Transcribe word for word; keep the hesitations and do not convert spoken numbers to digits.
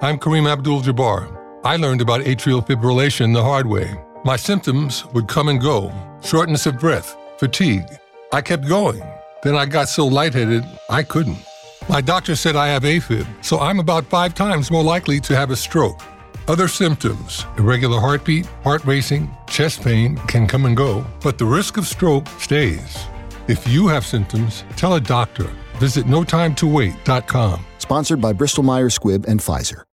I'm Kareem Abdul-Jabbar. I learned about atrial fibrillation the hard way. My symptoms would come and go. Shortness of breath, fatigue. I kept going. Then I got so lightheaded, I couldn't. My doctor said I have AFib, so I'm about five times more likely to have a stroke. Other symptoms, irregular heartbeat, heart racing, chest pain can come and go, but the risk of stroke stays. If you have symptoms, tell a doctor. Visit no time to wait dot com. Sponsored by Bristol Myers Squibb and Pfizer.